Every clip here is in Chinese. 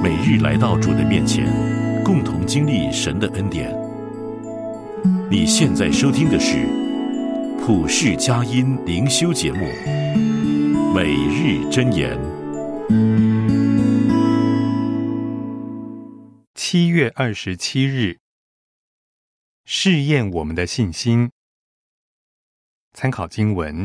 每日来到主的面前，共同经历神的恩典。你现在收听的是普世佳音灵修节目《每日箴言》。 7月27日，试验我们的信心。参考经文：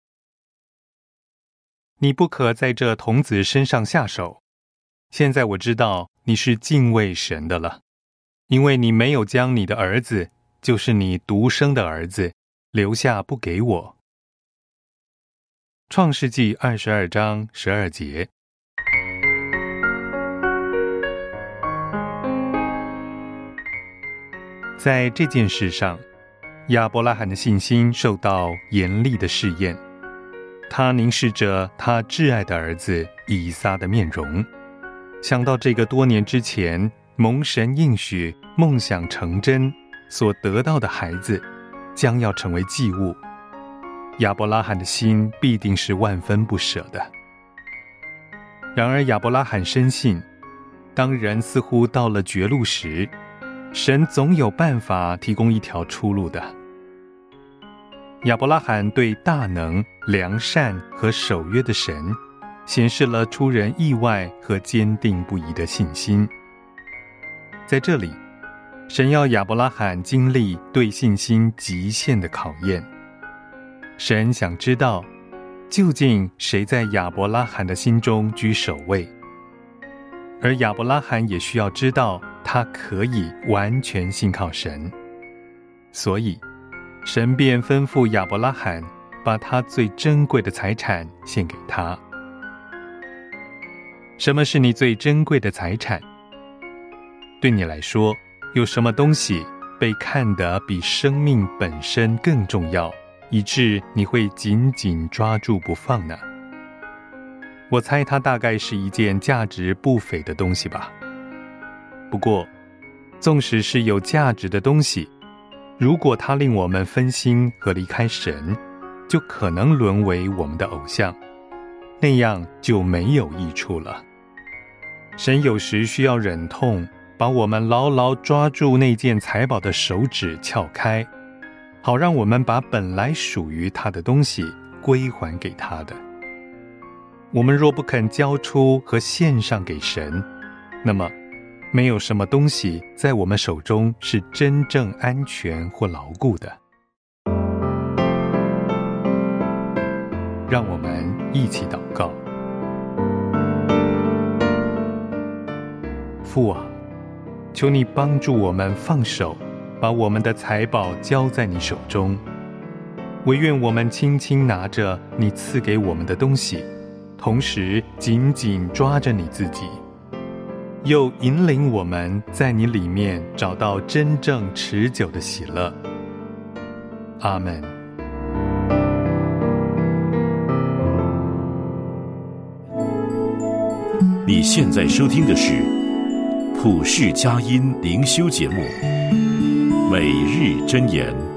你不可在这童子身上下手。现在我知道你是敬畏神的了，因为你没有将你的儿子，就是你独生的儿子，留下不给我。创世纪22章12节。在这件事上，亚伯拉罕的信心受到严厉的试验。他凝视着他挚爱的儿子以撒的面容，想到这个多年之前蒙神应许、梦想成真所得到的孩子将要成为祭物，亚伯拉罕的心必定是万分不舍的。然而亚伯拉罕深信，当人似乎到了绝路时，神总有办法提供一条出路的。亚伯拉罕对大能、良善和守约的神显示了出人意外和坚定不移的信心。在这里，神要亚伯拉罕经历对信心极限的考验。神想知道，究竟谁在亚伯拉罕的心中居首位，而亚伯拉罕也需要知道他可以完全信靠神。所以神便吩咐亚伯拉罕把他最珍贵的财产献给他。什么是你最珍贵的财产？对你来说，有什么东西被看得比生命本身更重要，以致你会紧紧抓住不放呢？我猜它大概是一件价值不菲的东西吧。不过，纵使是有价值的东西，如果它令我们分心和离开神，就可能沦为我们的偶像，那样就没有益处了。神有时需要忍痛把我们牢牢抓住那件财宝的手指撬开，好让我们把本来属于他的东西归还给他的。我们若不肯交出和献上给神，那么没有什么东西在我们手中是真正安全或牢固的。让我们一起祷告。父啊，求你帮助我们放手，把我们的财宝交在你手中。惟愿我们轻轻拿着你赐给我们的东西，同时紧紧抓着你自己，又引领我们在你里面找到真正持久的喜乐。阿们。 你现在收听的是普世佳音灵修节目《每日箴言》。